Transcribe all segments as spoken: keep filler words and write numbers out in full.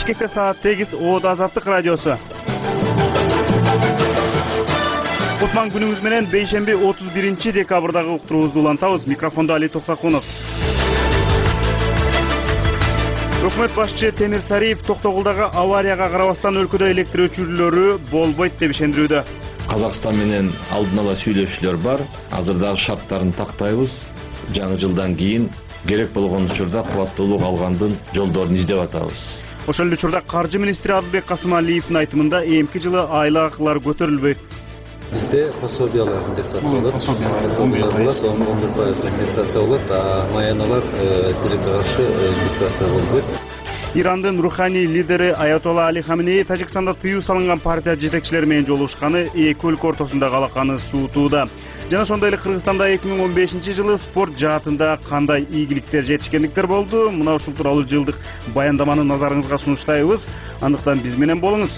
Бишкекте саат сегиз, Оодо Азаттык радиосу. Кутман күнүңүз менен бейшемби отуз биринчи декабрдагы уктуруубузду улантабыз. Микрофондо Али Токтакунов. Өкмөт башчы Темир Сариев Токтогулдагы аварияга карабастан өлкөдө электр өчүрүүлөрү болбойт деп ишендирүүдө. Казакстан менен алдын ала сүйлөшүүлөр бар. Азырдагы шарттарын тактайбыз. Жаңы жылдан кийин керек болгон учурда кубаттуулук алгандын жолдорун издеп атабыз. Ошол эле учурда каржы министри Адылбек Касымалиевдин айтымында эмки жылы айыл акылар көтөрүлбөйт. Бизде пособиялар индексация болот. Пособиялар болот, он бир пайызга индексация болот, а маяналар тилекке каршы индексация болбойт. Ирандын руханий лидери Аятолла Али Хаминеи Тажикстанда тыюу салынган партия жетекчилери менен жолугушканы эки өлкө ортосундагы алаканы суутууда. Жана ошондой эле Кыргызстанда эки миң он бешинчи жылы спорт жаатында кандай ийгиликтер жетишкендиктер болду? Мына ушул тууралуу жылдык баяндаманы назарыңызга сунуштайбыз. Андыктан биз менен болуңуз.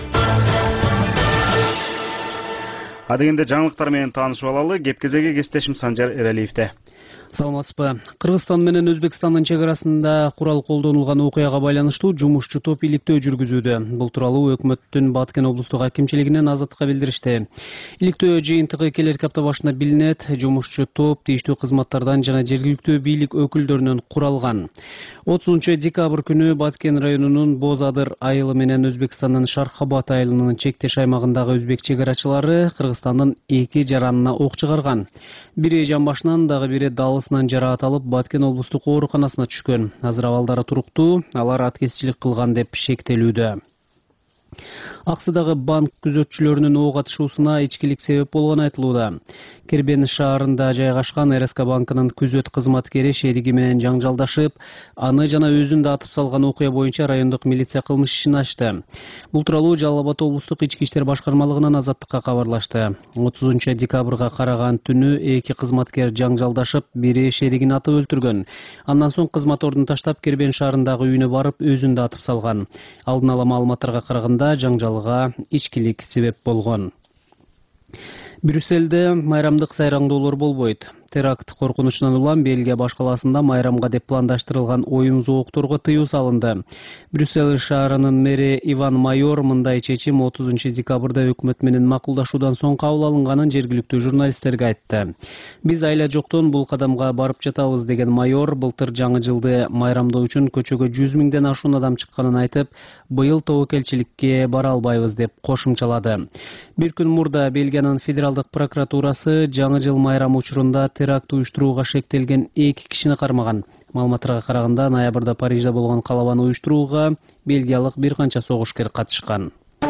Адегенде жаңылыктар менен таанышып алалы. Кеп кезеги кесиптешим Санжар Эралиевде. Саламатсызбы. Кыргызстан менен Өзбекстандын чек арасында курал колдонулган окуяга байланыштуу жумушчу топ иликтөө жүргүзүүдө. Бул тууралуу өкмөттүн Баткен облустук акимчилигинен Азаттыкка билдиришти. Иликтөө жыйынтыгы келерки апта башында билинет. Жумушчу топ тийиштүү кызматтардан жана жергиликтүү бийлик өкүлдөрүнөн куралган. отузунчу декабрь күнү Баткен районунун Боз Адыр айылы менен Өзбекстандын Шархабад айылынын чектеш аймагындагы өзбек чек арачылары Кыргызстандын эки жаранына ок чыгарган. Бири жан башынан, дагы бири далысынан жараат алып Баткен облустук ооруканасына түшкөн. Азыр абалдары туруктуу, алар аткезчилик кылган деп шектелүүдө. Аксыдагы банк күзөтчүлөрүнүн ок атышуусуна ичкилик себеп болгону айтылууда. Кербен шаарында жайгашкан эр эс ка банкынын күзөт кызматкери шериги менен жаңжалдашып, аны жана өзүн да атып салган окуя боюнча райондук милиция кылмыш ишин ачты. Бул тууралуу Жалал Абад облустук ички иштер башкармалыгынан Азаттыкка кабарлашты. отузунчу декабрга караган түнү эки кызматкер жаңжалдашып, бири шеригин атып өлтүргөн. Андан соң кызмат ордун таштап Кербен шаарындагы үйүнө барып, өзүн да атып салган. Алдын ала маалыматтарга караганда жаңжалга ичкилик себеп болгон. Брюссельде майрамдык сайраңдоолор болбойт. Теракт коркунучунан улам Бельгия баш калаасында майрамга деп пландаштырылган оюн зоокторго тыюу салынды. Брюссель шаарынын мэри Иван Майор мындай чечим отузунчу декабрда өкмөт менен макулдашуудан соң кабыл алынганын жергиликтүү журналисттерге айтты. Биз айла жоктон бул кадамга барып жатабыз деген Майор былтыр жаңы жылды майрамдоо үчүн көчөгө жүз миңден ашуун адам чыкканын айтып, быйыл тобокелчиликке бара албайбыз деп кошумчалады. Бир күн мурда Бельгиянын федералдык прокуратурасы жаңы жыл майрамы учурунда теракт уюштурууга шектелген эки кишини кармаган. Маалыматтарга караганда ноябрда Парижде болгон калабаны уюштурууга бельгиялык бир канча согушкер катышкан.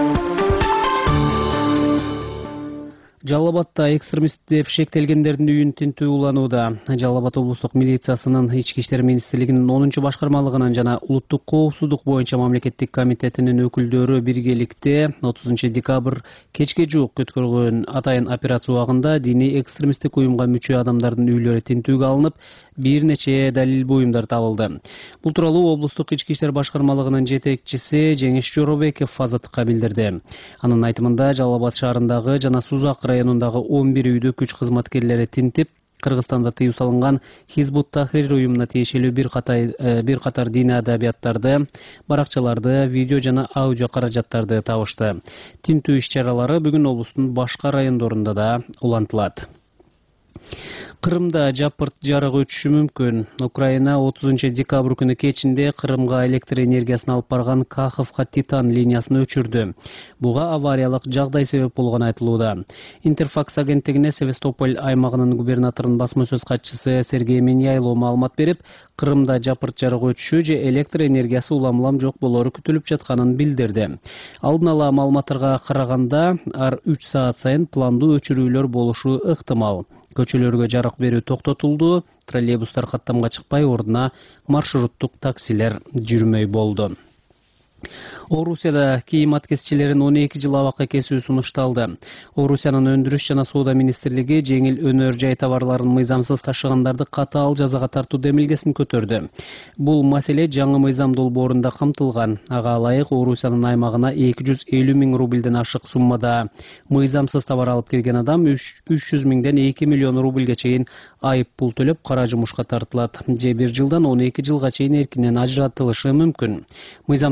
Жалал Абадда экстремист деп шектелгендердин үйүн тинтүү уланууда. Жалал Абад облустук милициясынын ички иштер министрлигинин онунчу башкармалыгынын жана улуттук коопсуздук боюнча мамлекеттик комитетинин өкүлдөрү биргеликте отузунчу декабрь кечке жуук өткөргөн атайын операция убагында диний экстремисттик уюмга мүчө адамдардын үйлөрү тинтүүгө алынып, бир нече далил буюмдар табылды. Бул тууралуу облустук ички иштер башкармалыгынын жетекчиси Жеңиш Жоробеков Азаттыкка билдирди. Анын айтымында Жалал Абад шаарындагы жана Сузак районундагы он бир үйдү күч кызматкерлери тинтип, Кыргызстанда тыюу салынган Хизбут Тахрир уюмуна тиешелүү бир катар бир катар диний адабияттарды, баракчаларды, видео жана аудио каражаттарды табышты. Тинтүү иш-чаралары бүгүн облустун башка райондорунда да улантылат. Кырымда жапырт жарык өтүшү мүмкүн. Украина отузунчу декабрь күнү кечинде Кырымга электр энергиясын алып барган Каховка Титан линиясын өчүрдү. Буга авариялык жагдай себеп болгону айтылууда. Интерфакс агенттигине Севастополь аймагынын губернаторунун басма сөз катчысы Сергей Меняйло маалымат берип, Кырымда жапырт жарык өтүшү же электр энергиясы улам-улам жок болору күтүлүп жатканын билдирди. Алдын ала маалыматтарга караганда, ар үч саат сайын пландуу өчүрүүлөр болушу ыктымал. Көчөлөргө жарык берүү токтотулду, троллейбустар каттамга чыкпай, ордуна маршруттук таксилер жүрмөй болду. Орусияда кийим аткезчилерин он эки жыл абакка кесүү сунушталды. Орусиянын өндүрүш жана соода министрлиги жеңил өнөр жай товарларын мыйзамсыз ташыгандарды катаал жазага тартуу демилгесин көтөрдү. Бул маселе жаңы мыйзам долбоорунда камтылган. Ага ылайык Орусиянын аймагына эки жүз элүү миң рубльден ашык суммада мыйзамсыз товар алып келген адам үч жүз миңден эки миллион рубльге чейин айып пул төлөп кара жумушка тартылат. Же бир жылдан он эки жылга чейин эркинен ажыратылышы мүмкүн. Мыйзам долбоору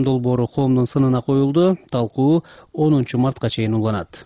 долбоору коомдун сынына коюлду. Талкуу онунчу мартка чейин уланат.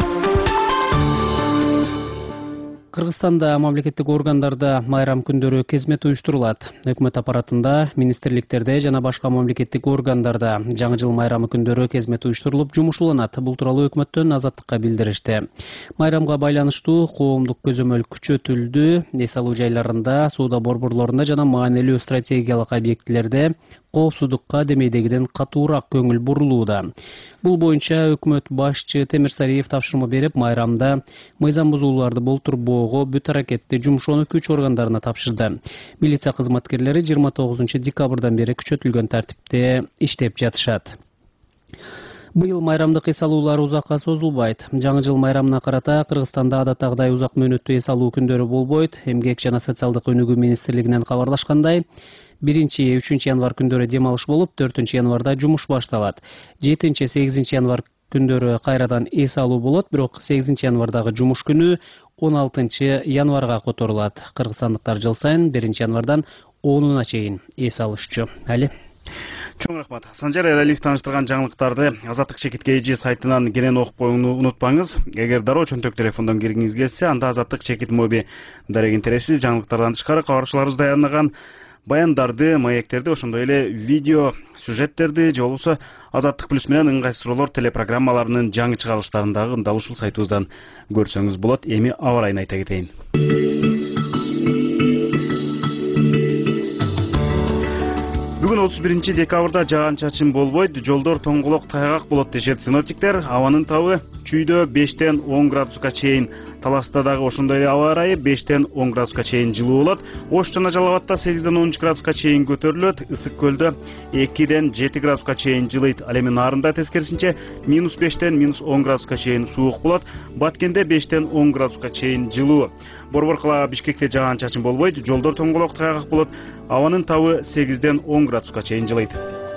Кыргызстанда мамлекеттик органдарда майрам күндөрү кезмет уюштурулат. Өкмөт аппаратында, министрликтерде жана башка мамлекеттик органдарда жаңы жыл майрамы күндөрү кезмет уюштурулуп жумуш уланат. Бул тууралуу өкмөттөн Азаттыкка билдиришти. Майрамга байланыштуу коомдук көзөмөл күчөтүлдү. Эс алуу жайларында, соода борборлорунда жана маанилүү стратегиялык объектилерде коопсуздукка демейдегиден катуураак көңүл бурулууда. Бул боюнча өкмөт башчы Темир Сариев тапшырма берип, майрамда мыйзам бузууларды болтурбоого бүт аракетти жумшоону күч органдарына тапшырды. Милиция кызматкерлери жыйырма тогузунчу декабрдан бери күчөтүлгөн тартипте иштеп жатышат. Быйыл майрамдык эс алуулар узакка созулбайт. Жаңы жыл майрамына карата Кыргызстанда адаттагыдай узак мөөнөттүү эс алуу күндөрү болбойт. Эмгек жана социалдык өнүгүү министрлигинен кабарлашкандай, биринчи үчүнчү январь күндөрү дем алыш болуп, төртүнчү январда жумуш башталат. жетинчи сегизинчи январь күндөрү кайрадан эс алуу болот, бирок сегизинчи январдагы жумуш күнү он алтынчы январга которулат. Кыргызстандыктар жыл сайын биринчи январдан онуна чейин эс алышчу. Али. Чоң рахмат. Санжар Эралиев тааныштырган жаңылыктарды Азаттык чекит кей жи сайтынан кенен окуп коюуну унутпаңыз. Эгер дароо чөнтөк телефондон киргиңиз келсе, анда Азаттык чекит моби дарегин тересиз жаңылыктардан тышкары кабарчыларыбыз даярдаган баяндарды, маектерди, ошондой эле видео сюжеттерди же болбосо Азаттык плюс менен ыңгайсыздыроолор телепрограммаларынын жаңы чыгарылыштарын дагы дал ушул сайтыбыздан көрсөңүз болот. Эми аба ырайын айта кетейин. Бүгүн отуз биринчи декабрда жаан-чачын болбойт, жолдор тоңголок тайгак болот дешет синоптиктер. Абанын табы чүйдө бештен он градуска чейин, Таласта дагы ошондой эле аба ырайы бештен он градуска чейин жылуу болот. Ош жана Жалал Абадта сегизден он үч градуска чейин көтөрүлөт. Ысык көлдө экиден жети градуска чейин жылыйт. Ал эми Нарында тескерисинче минус бештен минус он градуска чейин суук болот. Баткенде бештен он градуска чейин жылуу. Борбор калаа Бишкекте жаан-чачын болбойт, жолдор тоңголок тайгак болот. Абанын табы сегизден он градуска чейин жылыйт.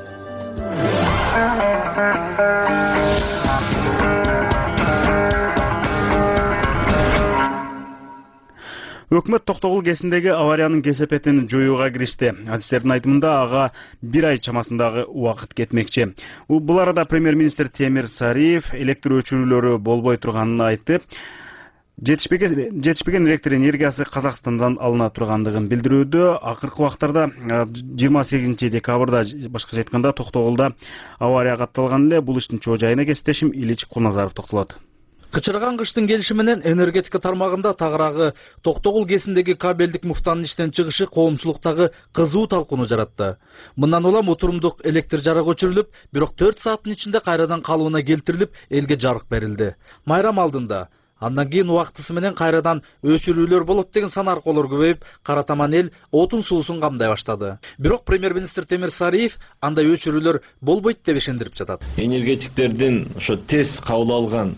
Өкмөт Токтогул кесиндеги авариянын кесепетин жоюуга киришти. Адистердин айтымында ага бир ай чамасындагы убакыт кетмекчи. Бул арада премьер-министр Темир Сариев электр өчүрүүлөрү болбой турганын айтып, жетишпеген жетишпеген электр энергиясы Казакстандан алына тургандыгын билдирүүдө. Акыркы убактарда жыйырма сегизинчи декабрда башкача айтканда Токтогулда авария катталган эле. Бул иштин чоо жайына кесиптешим Илич Куназаров токтолот. Кычырган кыштын келиши менен энергетика тармагында тагыраагы Токтогул кесиндеги кабелдик муфтанын иштен чыгышы коомчулуктагы кызуу талкууну жаратты. Мындан улам отурумдук электр жарык өчүрүлүп, бирок төрт сааттын ичинде кайрадан калыбына келтирилип, элге жарык берилди. Майрам алдында андан кийин убактысы менен кайрадан өчүрүүлөр болот деген сан аркоолор көбөйүп, кара таман эл отун суусун камдай баштады. Бирок премьер-министр Темир Сариев андай өчүрүүлөр болбойт деп ишендирип жатат. Энергетиктердин ошо тез кабыл алган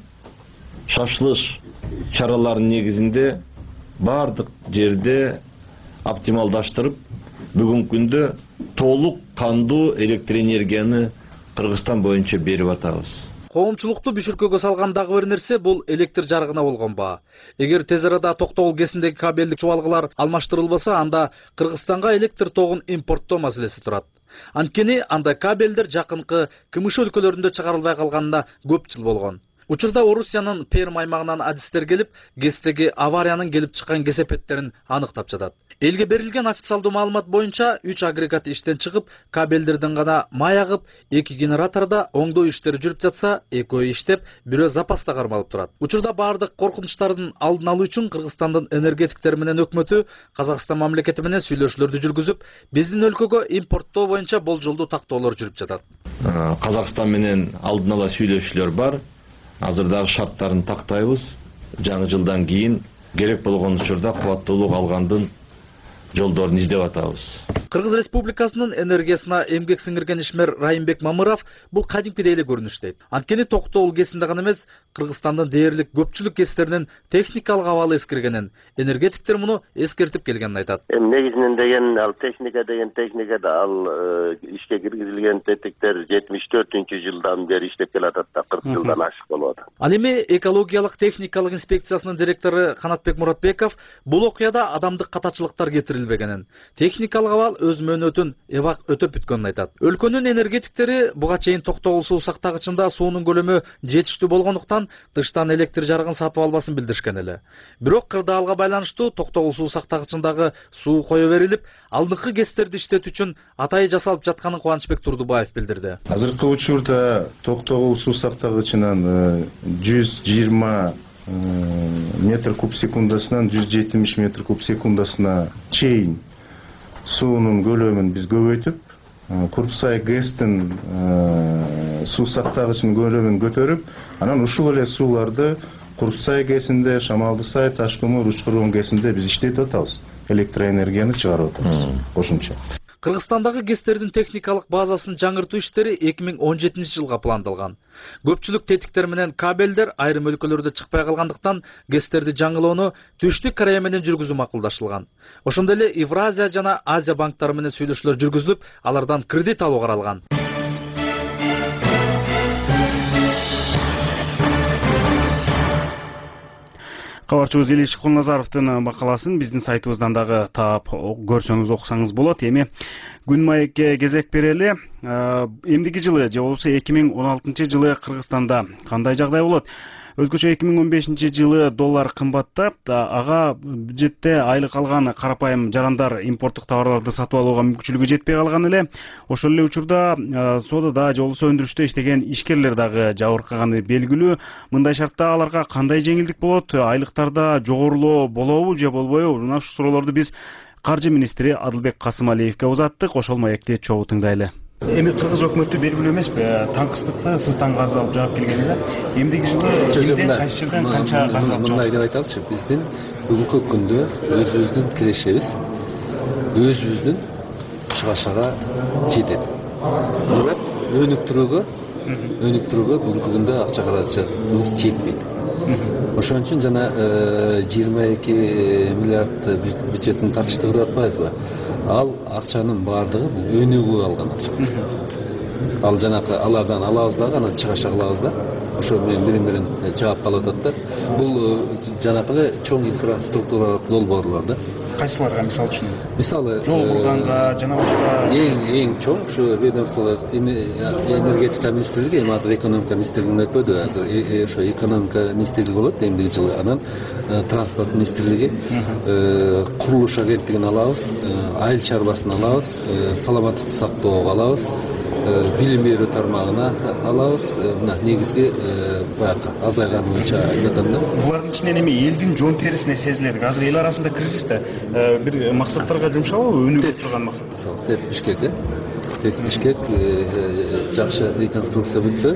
шашылыш чараларынын негизинде бардык жерде оптималдаштырып, бүгүнкү күндө толук кандуу электр энергияны Кыргызстан боюнча берип атабыз. Коомчулукту бүшүркөгө салган дагы бир нерсе бул электр жарыгына болгон баа. Эгер тез арада Токтогул кесиндеги кабелдик чубалгылар алмаштырылбаса, анда Кыргызстанга электр тогун импорттоо маселеси турат. Анткени анда кабелдер жакынкы КМШ өлкөлөрүндө чыгарылбай калганына көп жыл болгон. Учурда Орусиянын Перм аймагынан адистер келип, ГЭСтеги авариянын келип чыккан кесепеттерин аныктап жатат. Элге берилген официалдуу маалымат боюнча үч агрегат иштен чыгып, кабелдерден гана май агып, эки генераторда оңдоо иштери жүрүп жатса, экөө иштеп, бирөө запаста кармалып турат. Учурда бардык коркунучтардын алдын алуу үчүн Кыргызстандын энергетиктери менен өкмөтү Казакстан мамлекети менен сүйлөшүүлөрдү жүргүзүп, биздин өлкөгө импорттоо боюнча болжолдуу тактоолор жүрүп жатат. Казакстан менен алдын ала сүйлөшүүлөр бар. Азырдагы шарттарын тактайбыз. Жаңы жылдан кийин керек болгон учурда кубаттуулук алгандын жолдорун издеп атабыз. Кыргыз Республикасынын энергиясына эмгек сиңирген ишмер Райымбек Мамыров бул кадимкидей эле көрүнүштөйт. Анткени Токтогул кесинде гана эмес, Кыргызстандын дээрлик көпчүлүк кестеринин техникалык абалы эскиргенин, энергетиктер муну эскертип келгенин айтат. Эми негизинен деген ал техника деген техникада ал ишке киргизилген тетиктер жетимиш төртүнчү жылдан бери иштеп келатат да, кырк жылдан ашык болуп атат. Ал эми экологиялык техникалык инспекциясынын директору Канатбек Муратбеков бул окуяда адамдык катачылыктар кетирилди берилбегенин, техникалык абал өз мөөнөтүн эбак өтөп бүткөнүн айтат. Өлкөнүн энергетиктери буга чейин токтогул суу сактагычында суунун көлөмү жетиштүү болгондуктан тыштан электр жарыгын сатып албасын билдиришкен эле. Бирок кырдаалга байланыштуу токтогул суу сактагычындагы суу кое берилип, алдыңкы ГЭСтерди иштетүү үчүн атайы жасалып жатканын Кубанычбек Турдубаев билдирди. Азыркы учурда токтогул суу сактагычынан жүз жыйырма метр куб секундасынан жүз жетимиш метр куб секундасына чейин суунун көлөмүн биз көбөйтүп, Курпсай ГЭСтин суу сактагычынын көлөмүн көтөрүп, анан ушул эле сууларды Курпсай ГЭСинде, Шамалдысай, Ташкөмүр, Учкургон ГЭСинде биз иштетип атабыз. Электроэнергияны чыгарып атабыз кошумча. Кыргызстандагы ГЭСтердин техникалык базасын жаңыртуу иштери эки миң он жетинчи жылга пландалган. Көпчүлүк тетиктер менен кабелдер айрым өлкөлөрдө чыкпай калгандыктан ГЭСтерди жаңылоону Түштүк Корея менен жүргүзүү макулдашылган. Ошондой эле Евразия жана Азия банктары менен сүйлөшүүлөр жүргүзүлүп, алардан кредит алуу каралган. Кабарчыбыз Илиш Кулназаровдун макаласын биздин сайтыбыздан дагы таап көрсөңүз, окусаңыз болот. Эми күн маекке кезек берели. Эмдиги жылы же болбосо эки миң он алтынчы жылы Кыргызстанда кандай жагдай болот? Өзгөчө эки миң он бешинчи жылы доллар кымбаттап, ага бюджетте айлык алган карапайым жарандар импорттук товарларды сатып алууга мүмкүнчүлүгү жетпей калган эле. Ошол эле учурда содада же болбосо өндүрүштө иштеген ишкерлер дагы жабыркаганы белгилүү. Мындай шартта аларга кандай жеңилдик болот? Айлыктарда жогорулоо болобу же болбойбу? Мына ушул суроолорду биз Каржы министри Адылбек Касымалиевке узаттык. Ошол маекти чогуу тыңдайлы. Эми кыргыз өкмөтү белгилүү эмеспи? Таңкыстыкты сырттан карыз алып жаап келгенде, эмдиги жылы элден кайсы жерден канча карыз алып мындай деп айталычы, биздин бүгүнкү күндө өзүбүздүн кирешебиз өзүбүздүн чыгашага жетет. Бирок өнүктүрүүгө өнүктүрүүгө бүгүнкү күндө акча каражатыбыз жетпейт. Ошон үчүн жана жыйырма эки миллиард бюджеттин тартыштыгы деп атпайбызбы? Ал акчанын баардыгы өнүгүүгө алган акча. Ал жанакы алардан алабыз дагы, анан чыгаша кылабыз да. Ошо менен бирин-бирин жаап калып атат да. Бул жанакы чоң инфраструктуралык долбоорлор да. Кайсыларга мисал үчүн? Мисалы жол курганга жана башка эң эң чоң ушу ведомстволор энергетика министрлиги, эми азыр экономика министрлигин өтпөдү, азыр ошо экономика министрлиги болот эмдиги жылы, анан транспорт министрлиги, курулуш агенттигин алабыз, айыл чарбасын алабыз, саламаттыкты сактоого алабыз, билим берүү тармагына алабыз. Мына негизги баягы азайган боюнча айтатам да. Булардын ичинен эми элдин жон терисине сезилер. Азыр эл арасында кризисте бир максаттарга жумшалабы, өнүгүп турган максаттар? Мисалы ТЭЦ Бишкек, ТЭЦ Бишкек жакшы реконструкция бүтсө,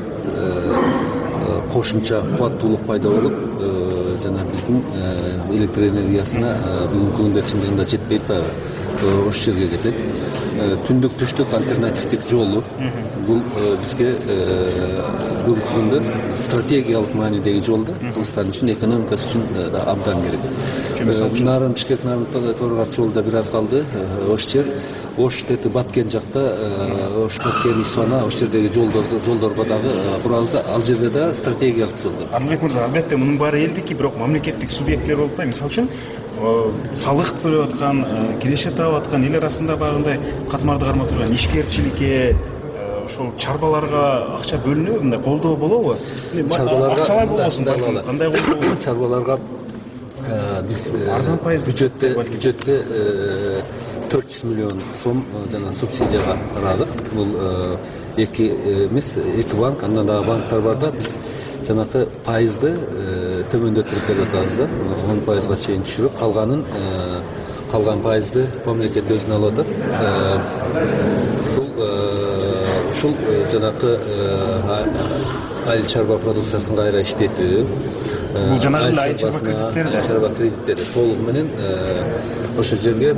кошумча кубаттуулук пайда болуп, жана биздин электр энергиясына бүгүнкү күндө чындыгында жетпей атпайбы? Ошол жерге кетет. Түндүк түштүк альтернативдик жолу бул бизге бүгүнкү күндө стратегиялык маанидеги жол да. Кыргызстан үчүн, экономикасы үчүн да абдан керек. Нарын Бишкек Нарын Торгат жолу да бир аз калды. Ош жер, Ош тети Баткен жакта, Ош Баткен Исфана, ош жердеги жолдорду жолдорго дагы курабыз да. Ал жерде да стратегиялык жол да. Адылбек мырза, албетте мунун баары элдики, бирок мамлекеттик субъекттер болуп атпайбы? Мисалы үчүн салык төлөп аткан, киреше таап аткан, эл арасында багындай катмарды кармап турган ишкерчиликке, ошол чарбаларга акча бөлүнөбү, мындай колдоо болобу? Чарбаларга акчалай болбосун, балким кандай колдоо болот? Чарбаларга биз арзан пайыз бюджетте бюджетте төрт жүз миллион сом жана субсидияга карадык. Бул эки эмес, эки банк, андан дагы банктар бар да. Биз жанакы пайызды төмөндөтүп берип атабыз да. он пайызга чейин түшүрүп, калганын калган пайызды мамлекет өзүнө алып атат. Бул ушул жанакы айыл чарба продукциясын кайра иштетүү, бул жанагы айыл чарба кредиттери, чарба кредиттери толугу менен ошол жерге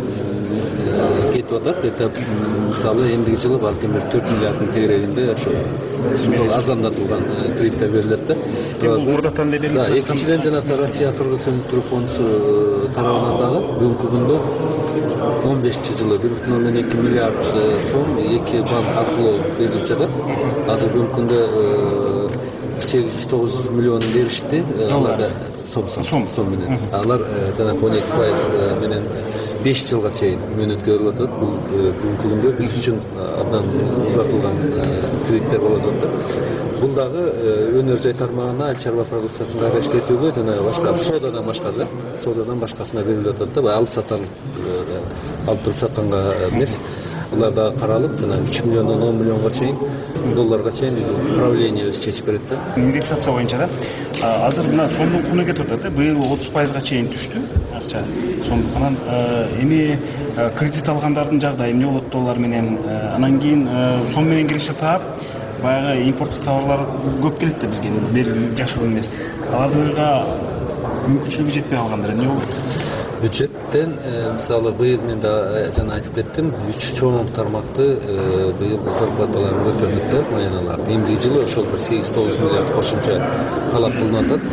кетип атат. Это мисалы эмдиги жылы балким бир төрт миллиарддын тегерегинде ошо суудан арзандатылган кредиттер берилет да. Бул урдаттан эле берилет. Да, экинчиден жанагы Россия Кыргыз өнүктүрүү фондусу тарабынан дагы бүгүнкү күндө он бешинчи жылы бир бүтүн ондон эки миллиард сом эки банк аркылуу берилип жатат. Азыр бүгүнкү күндө сегиз жүз тогуз жүз миллион беришти. Аларда сом сом сом менен. Алар жана он эки пайыз менен беш жылга чейин мөөнөткө берилип атат. Бул бүгүнкү күндө биз үчүн абдан узатылган кредиттер болуп атат. Бул дагы өнөр жай тармагына, аль чарба продукциясын кайра иштетүүгө жана башка соодадан башка да, соодадан башкасына берилип атат да, алып сатарлык алып туруп сатканга эмес. Булар да каралып, жана үч миллиондон он миллионго чейин долларга чейин управление өзү чечип берет да. Индексация боюнча да. Азыр мына сомдун куну кетип атат да. Быйыл отуз пайызга чейин түштү акча. Сондуктан эми кредит алгандардын жагдайы эмне болот доллар менен? Анан кийин сом менен кириши таап, баягы импорттук товарлар көп келет да бизге. Бери жашоо эмес. Аларга мүмкүнчүлүгү жетпей калгандар эмне болот? Бюджеттен мисалы быйыл мен да жана айтып кеттим, үч чоң тармакты быйыл зарплаталарын көтөрдүк да, маяналар. Эмдиги жылы ошол бир сегиз тогуз миллиард кошумча талап кылынып атат.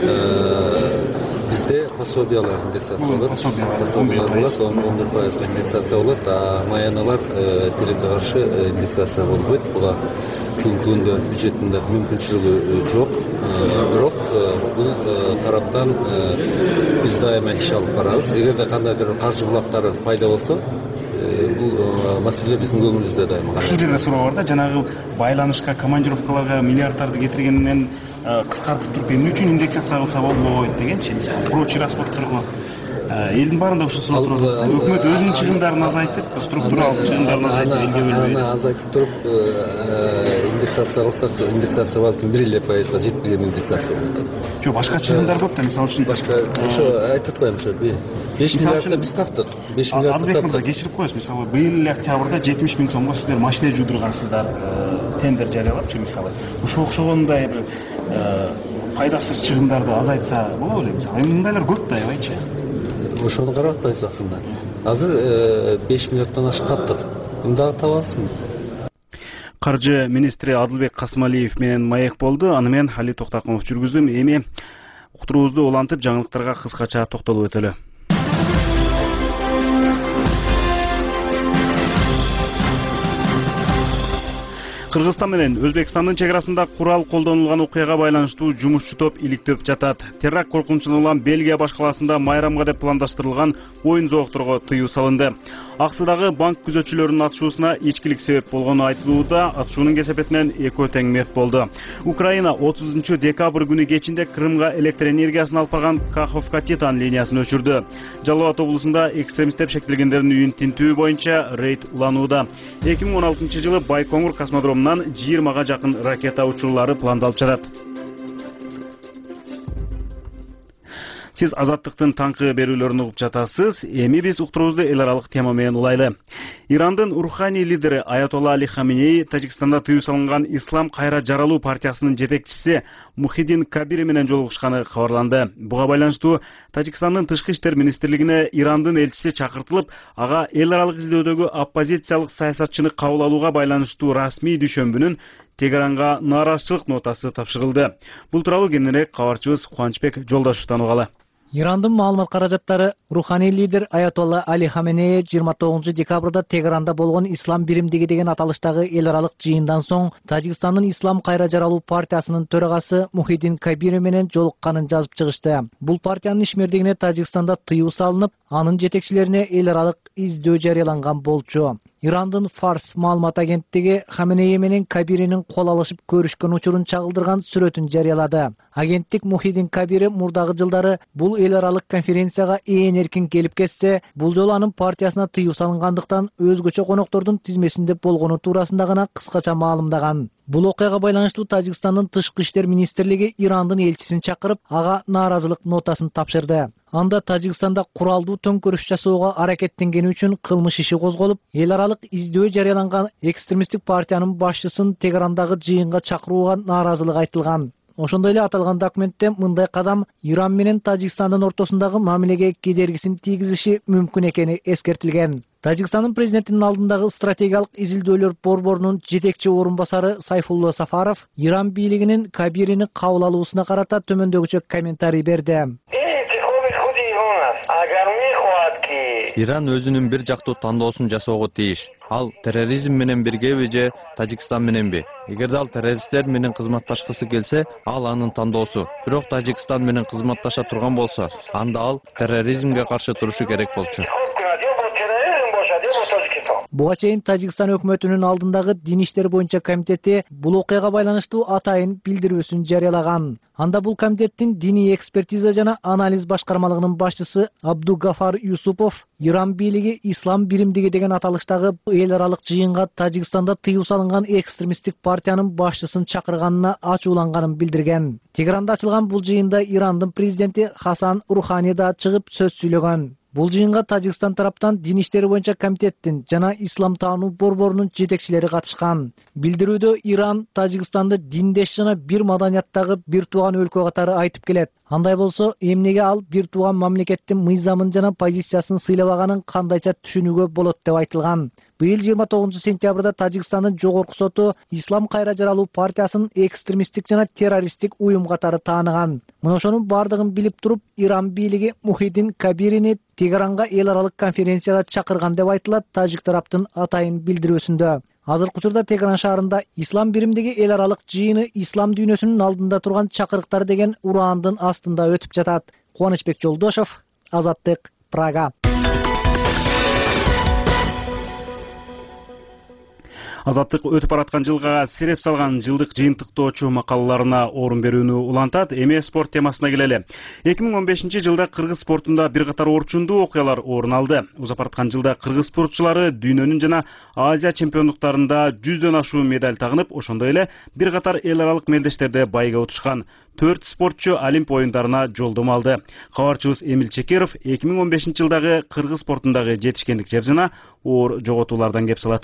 Бизде пособиялар индексация болот. Пособиялар болот, он бир пайызга индексация болот, а маяналар тилекке каршы индексация болбойт. Буга бүгүнкү күндө бюджетинде мүмкүнчүлүгү жок. Бирок бул тараптан биз дайыма иш алып барабыз. Эгерде кандайдыр каржы булактары пайда болсо, бул маселе биздин көңүлүбүздө дайыма. Ушул жерде суроо бар да, жанагы байланышка, командировкаларга миллиарддарды кетиргенден кыскартып туруп эмне үчүн индексация кылса болбойт дегенчи, прочий расходторго. Элдин баарында ушул суроо турат. Өкмөт өзүнүн чыгымдарын азайтып, структуралык чыгымдарын азайтып, элге бөлбөйт. Аны азайтып туруп индексация кылсак, индексация балким бир эле пайызга жетпеген индексация болот. Жок, башка чыгымдар көп да, мисалы үчүн башка ошо айтып атпаймынбы, ошо беш миллиардты биз таптык. беш миллиардты таптык. Кечирип коесуз, мисалы быйыл эле октябрда жетимиш миң сомго сиздер машина жуудургансыздар, тендер жарыялапчы мисалы. Ошо окшогондой бир пайдасыз чыгымдарды азайтса болобу эле мисалы. Мындайлар көп да, аябайчы. Ошону карап атпайсыз акырында. Азыр беш миллиарддан ашык таптык. Мында табасызбы? Каржы министри Адылбек Касымалиев менен маек болду. Аны мен Али Токтакунов жүргүздүм. Эми уктуруубузду улантып, жаңылыктарга кыскача токтолуп өтөлү. Кыргызстан менен Өзбекстандын чек арасында курал колдонулган окуяга байланыштуу жумушчу топ иликтөп жатат. Терракт коркунучунан улам Бельгия башкаласында майрамга деп пландаштырылган оюн зоокторго тыюу салынды. Аксыдагы банк күзөтчүлөрүнүн атышуусуна ичкилик себеп болгону айтылууда, атышуунун кесепетинен экөө тең мерт болду. Украина отузунчу декабрь күнү кечинде Крымга электр энергиясын алып барган Каховка Титан линиясын өчүрдү. Жалал Абад облусунда экстремист деп шектелгендердин үйүн тинтүү боюнча рейд уланууда. эки миң он алтынчы жылы Байкоңур космодромунан жыйырмага жакын ракета учурлары пландалып жатат. Сиз Азаттыктын таңкы берүүлөрүн угуп жатасыз. Эми биз уктуруубузду эл аралык тема менен улайлы. Ирандын руханий лидери Аятолла Али Хаминеи Тажикстанда тыюу салынган Ислам кайра жаралуу партиясынын жетекчиси Мухиддин Кабири менен жолугушканы кабарланды. Буга байланыштуу Тажикстандын тышкы иштер министрлигине Ирандын элчиси чакыртылып, ага эл аралык изилдөөдөгү оппозициялык саясатчыны кабыл алууга байланыштуу расмий düşөмбүнүн Тегеранга нааразычылык нотасы тапшырылды. Бул тууралуу кененирээк кабарчыбыз Кубанычбек Жолдошевдон угалы. Ирандын маалымат каражаттары руханий лидер Аятолла Али Хаменеи жыйырма тогузунчу декабрда Тегеранда болгон Ислам биримдиги деген аталыштагы эл аралык жыйындан соң Тажикстандын Ислам кайра жаралуу партиясынын төрагасы Мухиддин Кабири менен жолукканын жазып чыгышты. Бул партиянын ишмердигине Тажикстанда тыюу салынып, анын жетекчилерине эл аралык издөө жарыяланган болчу. Ирандын Фарс маалымат агенттиги Хаменеи менен Кабиринин кол алышып көрүшкөн учурун чагылдырган сүрөтүн жарыялады. Агенттик Мухиддин Кабири мурдагы жылдары бул эл аралык конференцияга ээн эркин келип кетсе, бул жолу анын партиясына тыюу салынгандыктан өзгөчө коноктордун тизмесинде болгону туурасында гана кыскача маалымдаган. Бул окуяга байланыштуу Тажикстандын тышкы иштер министрлиги Ирандын элчисин чакырып, ага нааразылык нотасын тапшырды. Анда Тажикстанда куралдуу төңкөрүш жасоого аракеттенгени үчүн кылмыш иши козголуп, эл аралык издөө жарыяланган экстремисттик партиянын башчысын Тегерандагы жыйынга чакырууга нааразылык айтылган. Ошондой эле аталган документте мындай кадам Иран менен Тажикстандын ортосундагы мамилеге кедергисин тийгизиши мүмкүн экени эскертилген. Тажикстандын президентинин алдындагы стратегиялык изилдөөлөр борборунун жетекчи орун басары Сайфулла Сафаров Иран бийлигинин Кабирини кабыл алуусуна карата төмөндөгүчө комментарий берди. Иран өзүнүн бир жактуу тандоосун жасоого тийиш. Ал терроризм менен биргеби же Тажикстан мененби? Эгерде ал террористтер менен кызматташкысы келсе, ал анын тандоосу. Бирок Тажикстан менен кызматташа турган болсо, анда ал терроризмге каршы турушу керек болчу. Буга чейин Тажикстан өкмөтүнүн алдындагы дин иштер боюнча комитети бул окуяга байланыштуу атайын билдирүүсүн жарыялаган. Анда бул комитеттин диний экспертиза жана анализ башкармалыгынын башчысы Абдугафар Юсупов Иран бийлиги ислам биримдиги деген аталыштагы эл аралык жыйынга Тажикстанда тыюу салынган экстремисттик партиянын башчысын чакырганына ачууланганын билдирген. Тегеранда ачылган бул жыйында Ирандын президенти Хасан Рухани да чыгып сөз сүйлөгөн. Бул жыйынга Тажикстан тараптан дин иштери боюнча комитеттин жана ислам таануу борборунун жетекчилери катышкан. Билдирүүдө Иран Тажикстанды диндеш жана бир маданияттагы бир тууган өлкө катары айтып келет. Андай болсо, эмнеге ал бир тууган мамлекеттин мыйзамын жана позициясын сыйлабаганын кандайча түшүнүүгө болот деп айтылган. Быйыл жыйырма тогузунчу сентябрда Тажикстандын жогорку соту Ислам кайра жаралуу партиясын экстремисттик жана террористтик уюм катары тааныган. Мына ошонун бардыгын билип туруп, Иран бийлиги Мухиддин Кабирини Тегеранга эл аралык конференцияга чакырган деп айтылат тажик тараптын атайын билдирүүсүндө. Азыркы учурда Тегеран шаарында ислам биримдиги эл аралык жыйыны ислам дүйнөсүнүн алдында турган чакырыктар деген ураандын астында өтүп жатат. Кубанычбек Жолдошов, Азаттык, Прага. Азаттык өтүп бараткан жылга сереп салган жылдык жыйынтыктоочу макалаларына орун берүүнү улантат. Эми спорт темасына келели. эки миң он бешинчи жылда кыргыз спортунда бир катар орчундуу окуялар орун алды. Узап бараткан жылда кыргыз спортчулары дүйнөнүн жана Азия чемпиондуктарында жүздөн ашуун медаль тагынып, ошондой эле бир катар эл аралык мелдештерде байга утушкан. Төрт спортчу Олимп оюндарына жолдомо алды. Кабарчыбыз Эмил Чекеров эки миң он бешинчи жылдагы кыргыз спортундагы жетишкендик жер жана оор жоготуулардан кеп салат.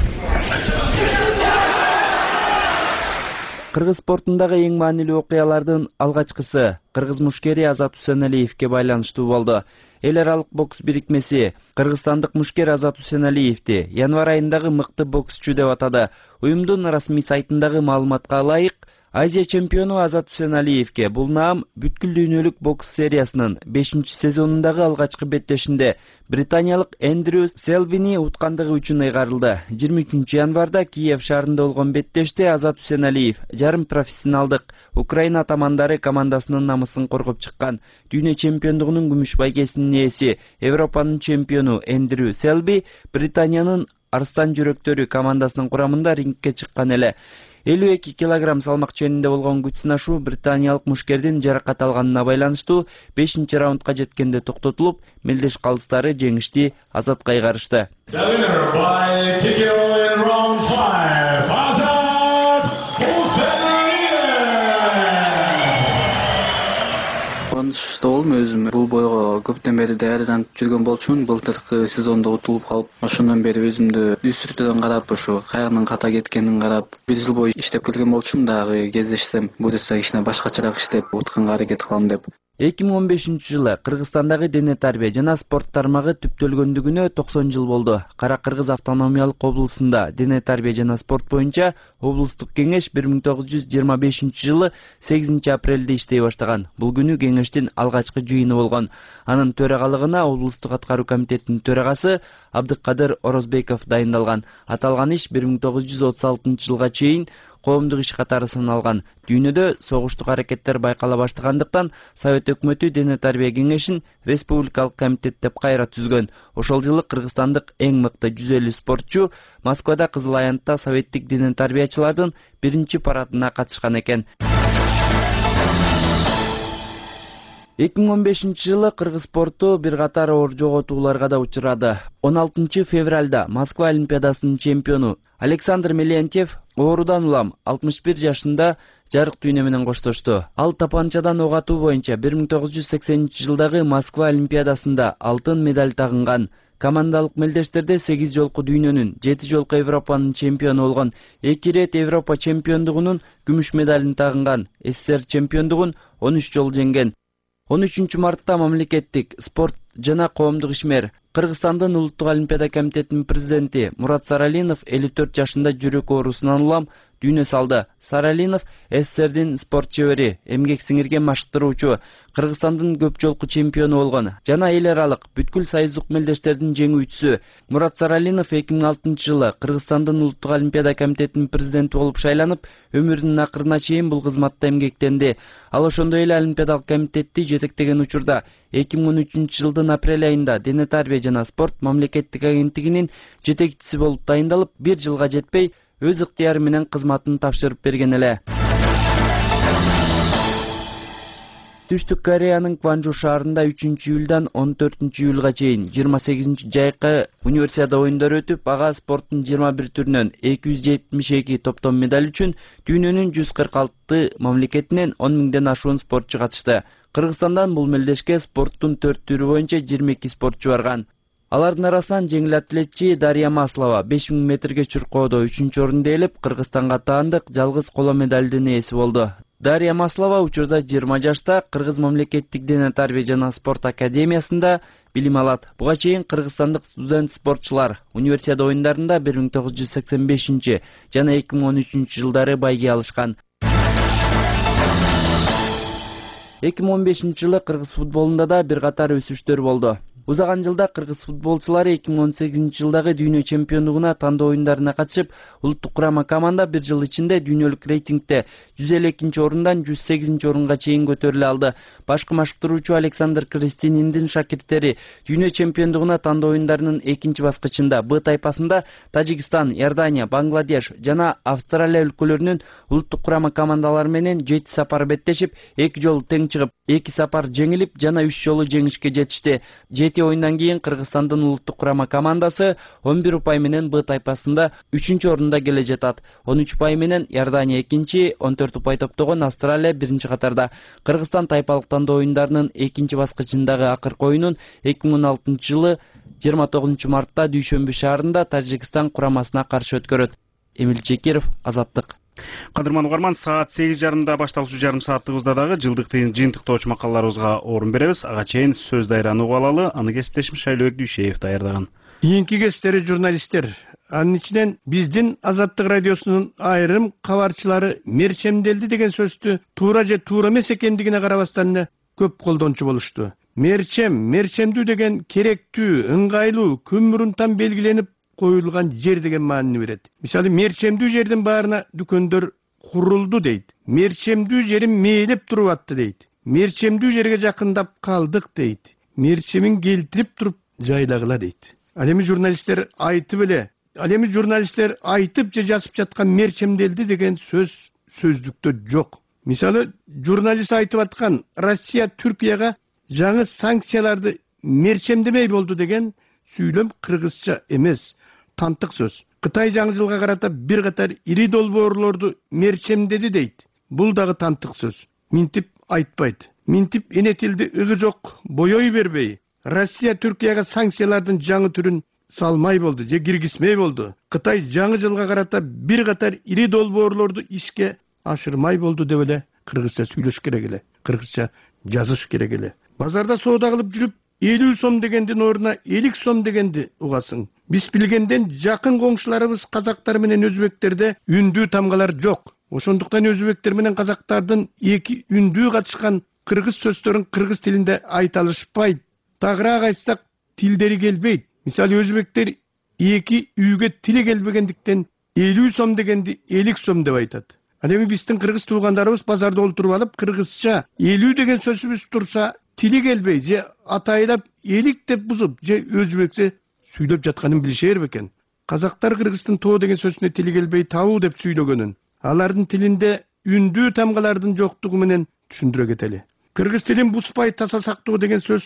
Кыргыз спортундагы эң маанилүү окуялардын алгачкысы кыргыз мушкери Азат Усеналиевке байланыштуу болду. Эл аралык бокс бирикмеси кыргызстандык мушкер Азат Усеналиевди январь айындагы мыкты боксчу деп атады. Уюмдун расмий сайтындагы маалыматка ылайык, Азия чемпиону Азат Усеналиевке бул наам бүткүл дүйнөлүк бокс сериясынын бешинчи сезонундагы алгачкы беттешинде британиялык Эндрю Селбини уткандыгы үчүн ыйгарылды. жыйырма үчүнчү январда Киев шаарында болгон беттеште Азат Усеналиев жарым профессионалдык Украина атамандары командасынын намысын коргоп чыккан. Дүйнө чемпиондугунун күмүш байгесинин ээси Европанын чемпиону Эндрю Селби Британиянын Арстан жүрөктөрү командасынын курамында рингке чыккан эле. элүү эки килограмм салмак ченинде болгон күч сынашуу британиялык мушкердин жаракат алганына байланыштуу бешинчи раундга жеткенде токтотулуп, мелдеш калыстары жеңишти Азатка кайгарышты. Кубанычта болдум өзүм. Бул бойго көптөн бери даярданып жүргөн болчумун. Былтыркы сезондо утулуп калып, ошондон бери өзүмдү үстүртөдөн карап, ошо каягынын ката кеткенин карап, бир жыл бою иштеп келген болчумун. Дагы кездешсем, буюрса кичине башкачараак иштеп утканга аракет кылам деп. эки миң он бешинчи жылы Кыргызстандагы дене тарбия жана спорт тармагы түптөлгөндүгүнө токсон жыл болду. Кара Кыргыз автономиялык облусунда дене тарбия жана спорт боюнча облустук кеңеш бир миң тогуз жүз жыйырма бешинчи жылы сегизинчи апрелде иштей баштаган. Бул күнү кеңештин алгачкы жыйыны болгон. Анын төрагалыгына облустук аткаруу комитетинин төрагасы Абдыкадыр Орозбеков дайындалган. Аталган иш бир миң тогуз жүз отуз алтынчы жылга чейин коомдук иш катары саналган. Дүйнөдө согуштук аракеттер байкала баштагандыктан Совет өкмөтү дене тарбия кеңешин республикалык комитет деп кайра түзгөн. Ошол жылы кыргызстандык эң мыкты жүз элүү спортчу Москвада Кызыл Аянтта советтик дене тарбиячылардын биринчи парадына катышкан экен. эки миң он бешинчи жылы кыргыз спорту бир катар оор жоготууларга да учурады. он алтынчы февралда Москва олимпиадасынын чемпиону Александр Мелентьев оорудан улам алтымыш бир жашында жарык дүйнө менен коштошту. Ал тапанчадан ок атуу боюнча бир миң тогуз жүз сексенинчи жылдагы Москва олимпиадасында алтын медаль тагынган. Командалык мелдештерде сегиз жолку дүйнөнүн, жети жолку Европанын чемпиону болгон, эки ирет Европа чемпиондугунун күмүш медалин тагынган, СССР чемпиондугун он үч жолу жеңген. он үчүнчү мартта мамлекеттик спорт жана коомдук ишмер Кыргызстандын улуттук олимпиада комитетинин президенти Мурат Саралинов элүү төрт жашында жүрөк оорусунан улам дүйнө салды. Саралинов СССРдин спорт чебери, эмгек сиңирген машыктыруучу, Кыргызстандын көп жолку чемпиону болгон жана эл аралык бүткүл союздук мелдештердин жеңүүчүсү. Мурат Саралинов эки миң алтынчы жылы Кыргызстандын улуттук олимпиада комитетинин президенти болуп шайланып, өмүрүнүн акырына чейин бул кызматта эмгектенди. Ал ошондой эле олимпиадалык комитетти жетектеген учурда эки миң он үчүнчү жылдын апрель айында Дене тарбия жана спорт мамлекеттик агенттигинин жетекчиси болуп дайындалып, бир жылга жетпей өз ыктыяры менен кызматын тапшырып берген эле. Түштүк Кореянын Кванжу шаарында үчүнчү июлдан он төртүнчү июлга чейин жыйырма сегизинчи жайкы универсиада оюндары өтүп, ага спорттун жыйырма бир түрүнөн эки жүз жетимиш эки топтон медаль үчүн дүйнөнүн жүз кырк алты мамлекетинен он миңден ашуун спортчу катышты. Кыргызстандан бул мелдешке спорттун төрт түрү боюнча жыйырма эки спортчу барган. Алардын арасынан жеңил атлетчи Дарья Маслова беш миң метрге чуркоодо үчүнчү орунду ээлеп, Кыргызстанга таандык жалгыз коло медалдын ээси болду. Дарья Маслова учурда жыйырма жашта Кыргыз мамлекеттик дене тарбия жана спорт академиясында билим алат. Буга чейин кыргызстандык студент спортчулар универсиада оюндарында бир миң тогуз жүз сексен бешинчи жана эки миң он үчүнчү жылдары байге алышкан. эки миң он бешинчи жылы кыргыз футболунда да бир катар өсүштөр болду. Узаган жылда кыргыз футболчулары эки миң он сегизинчи жылдагы дүйнө чемпиондугуна тандоо оюндарына катышып, улуттук курама команда бир жыл ичинде дүйнөлүк рейтингде жүз элүү экинчи орундан жүз сегизинчи орунга чейин көтөрүлө алды. Башкы машыктыруучу Александр Крестининдин шакирттери дүйнө чемпиондугуна тандоо оюндарынын экинчи баскычында Б тайпасында Тажикстан, Иордания, Бангладеш жана Австралия өлкөлөрүнүн улуттук курама командалары менен жети сапар беттешип, эки жолу тең чыгып, эки сапар жеңилип жана үч жолу жеңишке жетишти. Жети оюндан кийин Кыргызстандын улуттук курама командасы он бир упай менен Б тайпасында үчүнчү орунда келе жатат. он үч упай менен Иордания экинчи, он төрт упай топтогон Австралия биринчи катарда. Кыргызстан тайпалык тандоо оюндарынын экинчи баскычындагы акыркы оюнун эки миң он алтынчы жылы жыйырма тогузунчу мартта Дүйшөмбү шаарында Тажикстан курамасына каршы өткөрөт. Эмил Чекиров, Азаттык. Кадырман угарман, саат сегиз жарымда башталуучу жарым сааттыгыбызда дагы жылдык жыйынтыктоочу макалаларыбызга орун беребиз. Ага чейин сөз дайраны угуп алалы. Аны кесиптешим Шайлообек Дүйшеев даярдаган. Кийинки кесиптери журналисттер. Анын ичинен биздин Азаттык радиосунун айрым кабарчылары мерчемделди деген сөздү туура же туура эмес экендигине карабастан эле көп колдончу болушту. Мерчем, мерчемдүү деген керектүү, ыңгайлуу, күн белгиленип коюлган жер деген маанини берет. Мисалы, мерчемдүү жердин баарына дүкөндөр курулду дейт. Мерчемдүү жерим мээлеп туруп атты дейт. Мерчемдүү жерге жакындап калдык дейт. Мерчемин келтирип туруп жайлагыла дейт. Ал эми журналисттер айтып эле, ал эми журналисттер айтып же жазып жаткан мерчемделди деген сөз сөздүктө жок. Мисалы, журналист айтып аткан Россия Түркияга жаңы санкцияларды мерчемдемей болду деген сүйлөм кыргызча эмес, тантык сөз. Кытай жаңы жылга карата бир катар ири долбоорлорду мерчемдеди дейт. Бул дагы тантык сөз. Минтип айтпайт. Минтип эне тилди ыгы жок боёй бербей, Россия Түркияга санкциялардын жаңы түрүн салмай болду же киргизмей болду. Кытай жаңы жылга карата бир катар ири долбоорлорду ишке ашырмай болду деп эле кыргызча сүйлөш керек эле, кыргызча жазыш керек эле. Базарда соода кылып жүрүп элүү сом дегендин ордуна элүү сом дегенди угасың. Биз билгенден жакын коңшуларыбыз казактар менен өзбектерде үндүү тамгалар жок. Ошондуктан өзбектер менен казактардын эки үндүү катышкан кыргыз сөздөрүн кыргыз тилинде айта алышпайт. Тагыраак айтсак, тилдери келбейт. Мисалы, өзбектер эки үйгө тили келбегендиктен элүү сом дегенди элүү сом деп айтат. Ал эми биздин кыргыз туугандарыбыз базарда олтуруп алып, кыргызча элүү деген сөзүбүз турса, тили келбей же атайлап элик деп бузуп же өзбекче сүйлөп жатканын билишер бекен. Казактар кыргыздын тоо деген сөзүнө тили келбей табуу деп сүйлөгөнүн, алардын тилинде үндүү тамгалардын жоктугу менен түшүндүрө кетели. Кыргыз тилин бузбай таза сактоо деген сөз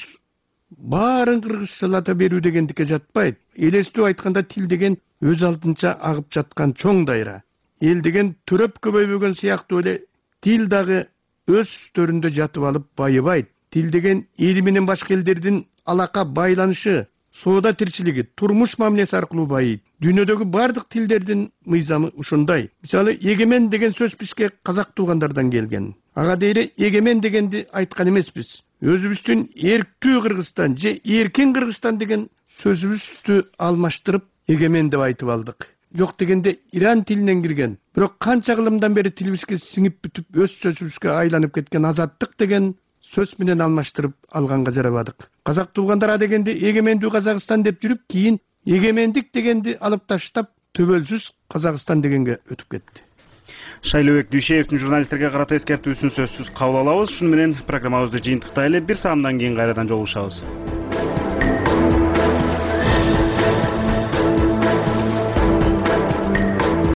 баарын кыргызчалата берүү дегендикке жатпайт. Элестүү айтканда, тил деген өз алдынча агып жаткан чоң дайра. Эл деген төрөп көбөйбөгөн сыяктуу эле тил дагы өз төрүндө жатып алып байыбайт. Тил деген эл менен башка элдердин алака байланышы, соода тирчилиги, турмуш мамилеси аркылуу байыйт. Дүйнөдөгү бардык тилдердин мыйзамы ушундай. Мисалы, эгемен деген сөз бизге казак туугандардан келген. Ага дейре эгемен дегенди айткан эмеспиз. Өзүбүздүн эрктүү Кыргызстан же эркин Кыргызстан деген сөзүбүздү алмаштырып эгемен деп айтып алдык. жок дегенде иран тилинен кирген, бирок канча кылымдан бери тилибизге сиңип бүтүп өз сөзүбүзгө айланып кеткен азаттык деген сөз менен алмаштырып алганга жарабадык. Казак туугандара дегенде эгемендүү Казакстан деп жүрүп, кийин эгемендик дегенди алып таштап, төбөлсүз Казакстан дегенге өтүп кетти. Шайлообек Дүйшеевдин журналисттерге карата эскертүүсүн сөзсүз кабыл алабыз. Шуну менен программабызды жыйынтыктайлы, бир саамдан кийин кайрадан жолугушабыз.